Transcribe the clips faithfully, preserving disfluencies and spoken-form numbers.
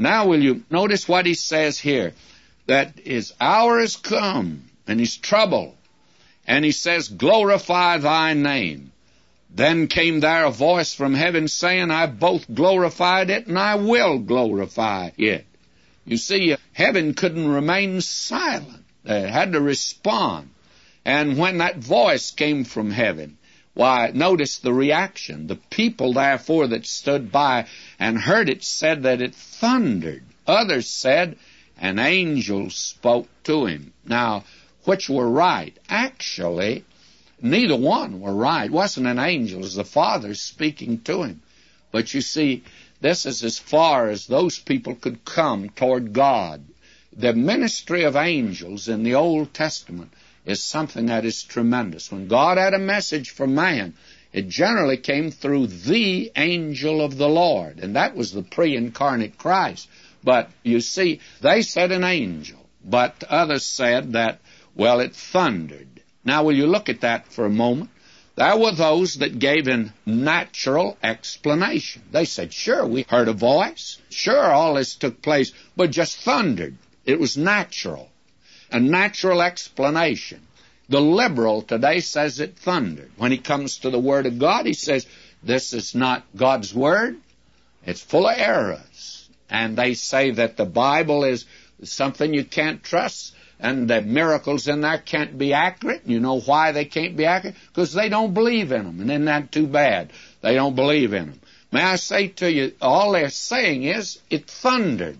Now will you notice what he says here? That his hour is come, and his trouble. And he says, glorify thy name. Then came there a voice from heaven saying, I both glorified it, and I will glorify it. You see, heaven couldn't remain silent. It had to respond. And when that voice came from heaven, why, notice the reaction. The people, therefore, that stood by and heard it said that it thundered. Others said, an angel spoke to him. Now, which were right? Actually, neither one were right. It wasn't an angel. It was the Father speaking to him. But you see, this is as far as those people could come toward God. The ministry of angels in the Old Testament is something that is tremendous. When God had a message for man, it generally came through the angel of the Lord, and that was the pre-incarnate Christ. But you see, they said an angel, but others said that, well, it thundered. Now, will you look at that for a moment? There were those that gave a natural explanation. They said, sure, we heard a voice. Sure, all this took place, but just thundered. It was natural. A natural explanation. The liberal today says it thundered. When he comes to the Word of God, he says, this is not God's Word. It's full of errors. And they say that the Bible is something you can't trust, and the miracles in there can't be accurate. You know why they can't be accurate? Because they don't believe in them. And isn't that too bad? They don't believe in them. May I say to you, all they're saying is, it thundered.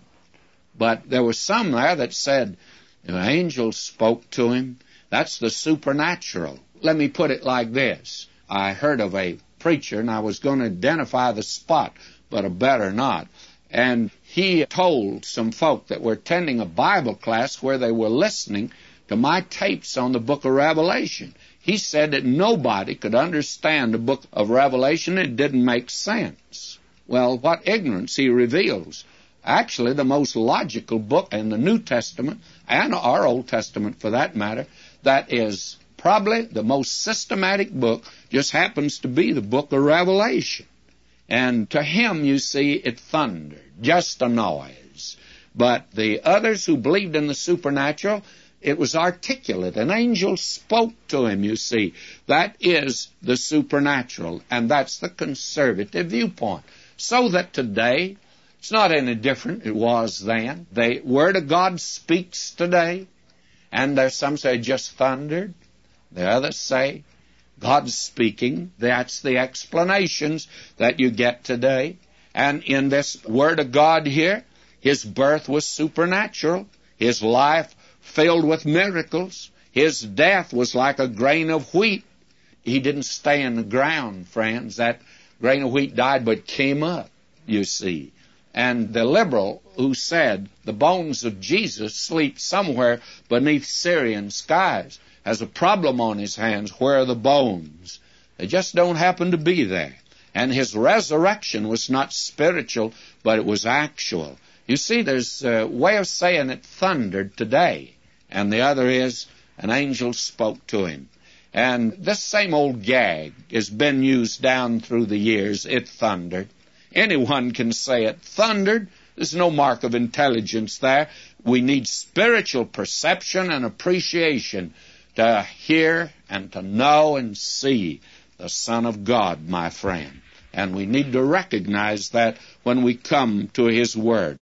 But there was some there that said, the angel spoke to him. That's the supernatural. Let me put it like this. I heard of a preacher, and I was going to identify the spot, but I better not. And he told some folk that were attending a Bible class where they were listening to my tapes on the book of Revelation. He said that nobody could understand the book of Revelation. It didn't make sense. Well, what ignorance he reveals. Actually, the most logical book in the New Testament, and our Old Testament for that matter, that is probably the most systematic book, just happens to be the book of Revelation. And to him, you see, it thundered, just a noise. But the others who believed in the supernatural, it was articulate. An angel spoke to him, you see. That is the supernatural, and that's the conservative viewpoint. So that today, it's not any different it was then. The Word of God speaks today, and there's some say just thundered. The others say God's speaking. That's the explanations that you get today. And in this Word of God here, his birth was supernatural. His life filled with miracles. His death was like a grain of wheat. He didn't stay in the ground, friends. That grain of wheat died but came up, you see. And the liberal who said the bones of Jesus sleep somewhere beneath Syrian skies has a problem on his hands. Where are the bones? They just don't happen to be there. And his resurrection was not spiritual, but it was actual. You see, there's a way of saying it thundered today, and the other is an angel spoke to him. And this same old gag has been used down through the years, it thundered. Anyone can say it thundered. There's no mark of intelligence there. We need spiritual perception and appreciation to hear and to know and see the Son of God, my friend. And we need to recognize that when we come to His Word.